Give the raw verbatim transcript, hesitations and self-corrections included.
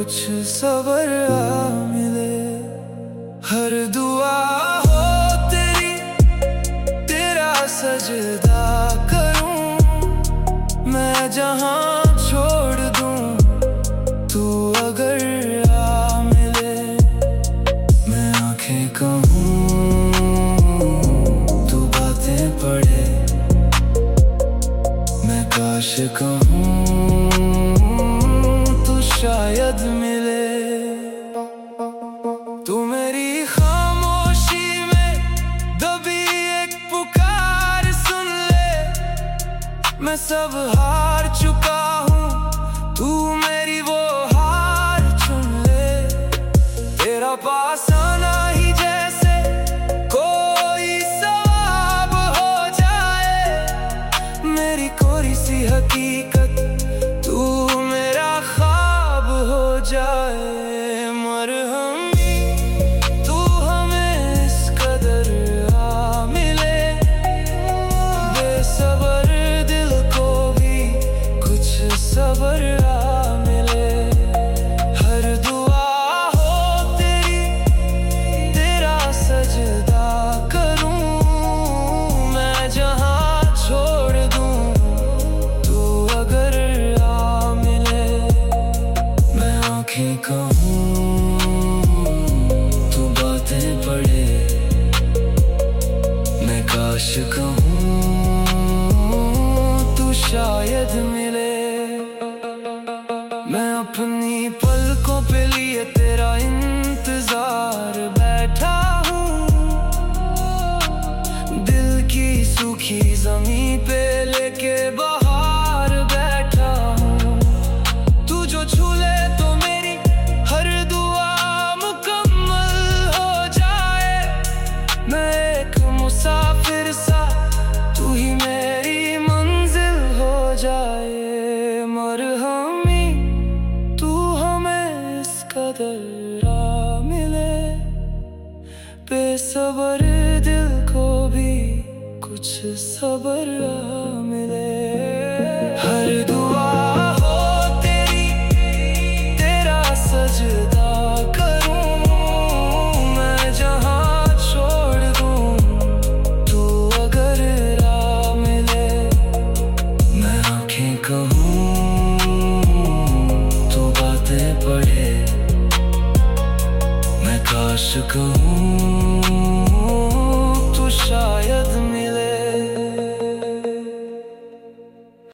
कुछ सबर आ मिले। हर दुआ हो तेरी, तेरा सजदा करूं मैं जहां छोड़ दूं, तू अगर आ मिले। मैं आंखें कहूं तू बातें पढ़े, मैं काश कहूं तू शायद मिले। तू मेरी खामोशी में दबी एक पुकार सुन ले। मैं सब हार चुका हूँ, तू मेरी वो हार चुन ले। तेरा पास आना ही जैसे कोई सवाब हो जाए। मेरी कोई सी हकीकत तू मेरा ख्वाब हो जाए। मरहमी तू हमें इस कदर आ मिले, बेसबर दिल को भी कुछ सबर आ मिले। हर दुआ हो तेरी, तेरा सजदा करूं मैं जहां छोड़ दूं, तू अगर आ मिले। मैं आंखें कहूं तू बातें पढ़े, मैं काश कहूं तू शायद मिले। मैं अपनी पलकों पे लिए तेरा इंतजार बैठा हूँ, दिल की सूखी जमीन पे लेके बाहर बैठा हूँ। तू जो छू ले तो मेरी हर दुआ मुकम्मल हो जाए। मैं एक मुसाफिर सा, तू ही मेरी मंजिल हो जाए। मरहमी तू हमें इस कदर आ मिले, बेसबर दिल को भी कुछ सबर आ मिले। हर दुआ हो तेरी, तेरा सजदा करूं मैं जहां छोड़ दूं, तू अगर आ मिले। मैं आंखें कहूं तू बातें पढ़े, मैं काश कहूं